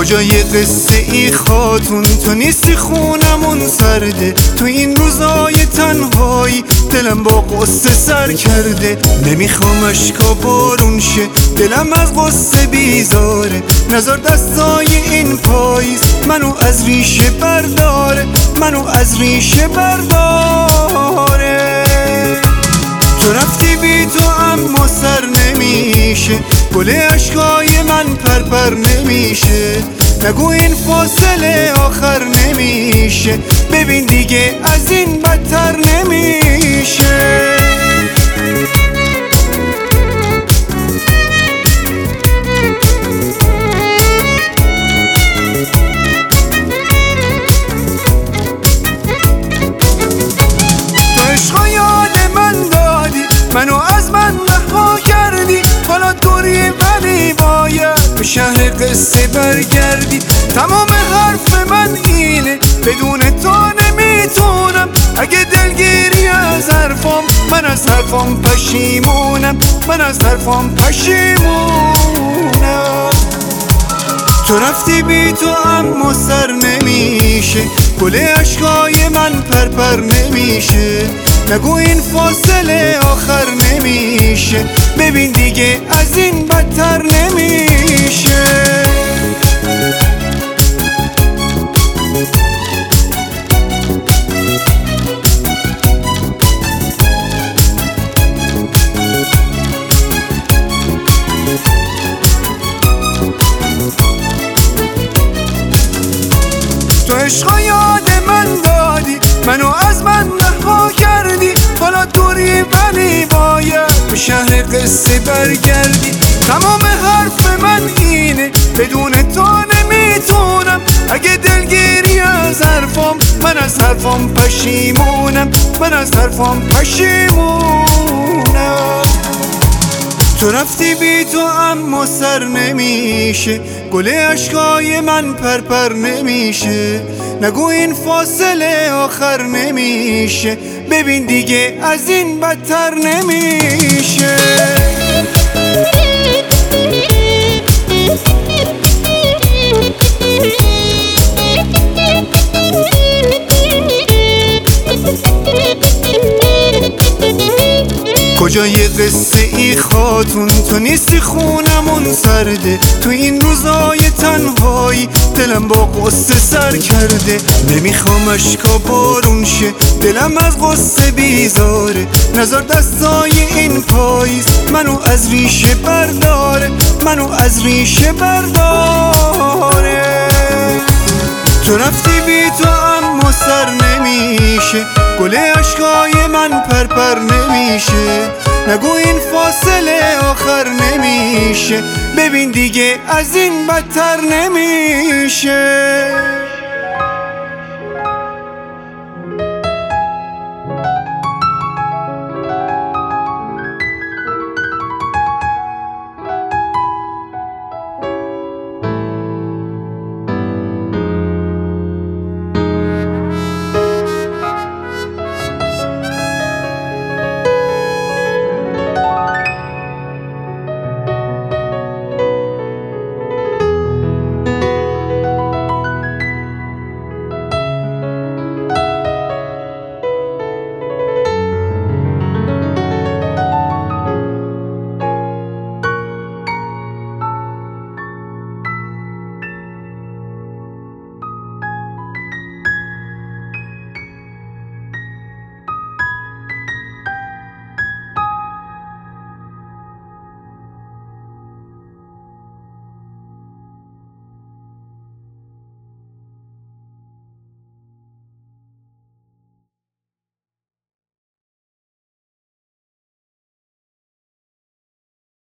کجای قصه ای خاتون، تو نیستی خونمون سرده. تو این روزای تنهایی دلم با قصه سر کرده. نمیخوام اشکا بارون شه، دلم از قصه بیزاره. نزار دستای این پاییز منو از ریشه برداره، منو از ریشه برداره. تو رفتی بی تو اما سر نمیشه، گل عشقای من پرپر نمیشه. نگو این فاصله آخر نمیشه، ببین دیگه از این بدتر نمیشه. تو عشقا یاد من دادی، منو از من رها کردی. حالا دوری ولی باید به شهر قصه برگردی. تمام حرف من اینه، بدون تو نمیتونم. اگه دلگیری از حرفام، من از حرفام پشیمونم، من از حرفام پشیمونم. تو رفتی بی تو اما سر نمیشه، گل عشقای من پرپر نمیشه. نگو این فاصله آخر نمیشه، ببین دیگه از این بدتر نمیشه. تو عشقا یاد من دادی، منو از من رها کردی. حالا دوری ولی باید به شهر قصه برگردی. تمام حرف من اینه، بدون تو نمیتونم. اگه دلگیری از حرفام، من از حرفام پشیمونم، من از حرفام پشیمونم. تو رفتی بی تو اما سر نمیشه، گل عشقای من پرپر نمیشه. نگو این فاصله آخر نمیشه، ببین دیگه از این بدتر نمیشه. کجای قصه ای خاتون، تو نیستی خونمون سرده. تو این روزای تنهایی دلم با قصه سر کرده. نمیخوام اشکا بارون شه، دلم از قصه بیزاره. نزار دستای این پاییز منو از ریشه برداره، منو از ریشه برداره. تو رفتی بی تو اما سر نمیشه، گل عشقای من پرپر نمیشه. نگو این فاصله آخر نمیشه، ببین دیگه از این بدتر نمیشه.